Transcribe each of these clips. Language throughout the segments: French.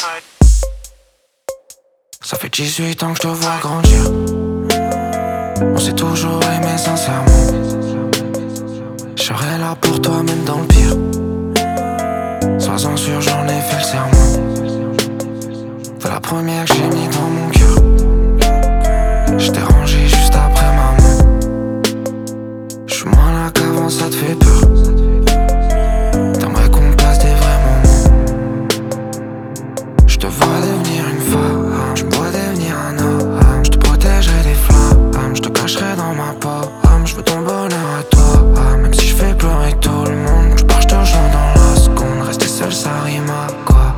Ça fait 18 ans que je te vois grandir. On s'est toujours aimé sincèrement. Je serai là pour toi même dans le pire. Sois-en sûr, j'en ai fait le serment. T'es la première que j'ai mis dans mon cœur. Je t'ai rangé juste après maman. J'suis moins là qu'avant, ça te fait peur. T'aimerais qu'on passe des vrais moments. Je te vois devenir une femme, je me vois devenir un homme. Je te protégerai des flammes, je te cacherai dans ma pomme. Je veux ton bonheur à toi, même si je fais pleurer tout le monde. Je pars, je te rejoins dans la seconde. Rester seul, ça rime à quoi?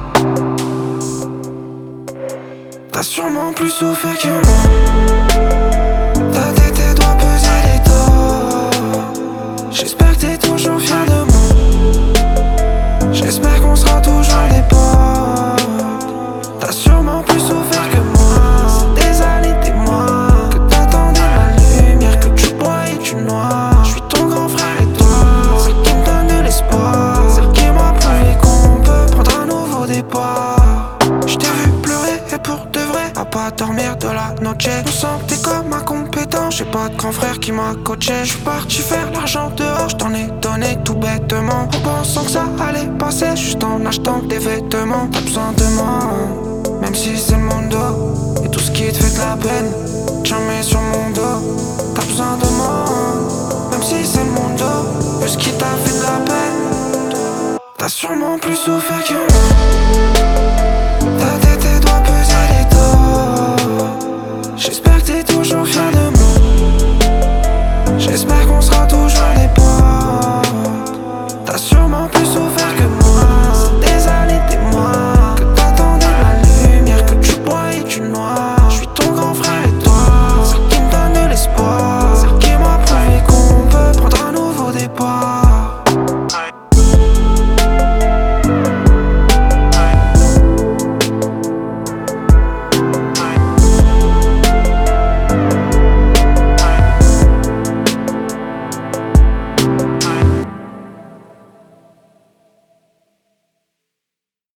T'as sûrement plus souffert que moi. Ta tête, tes doigts peser les torts. J'espère que t'es toujours fier de moi. J'espère qu'on sera toujours des potes. T'as sûrement plus souffert que moi. C'est des années, des mois que t'attendais la lumière, que tu bois et tu noies. J'suis ton grand frère et toi, celle qui me donne de l'espoir, celle qui m'a prouvé qu'on peut prendre un nouveau départ. J't'ai vu pleurer et pour de vrai, à pas dormir de la noche. Je sens que t'es comme incompétent, j'ai pas de grand frère qui m'a coaché. J'suis parti faire l'argent dehors, j't'en ai donné tout bêtement, en pensant que ça allait passer, juste en achetant des vêtements. T'as besoin de moi, même si c'est le monde et tout ce qui te fait de la peine, jamais sur mon dos. T'as besoin de moi, même si c'est le monde et ce qui t'a fait de la peine. T'as sûrement plus souffert que moi. Ta tête, tes doigts peser les torts. J'espère que t'es toujours fier de moi. J'espère qu'on sera toujours les potes.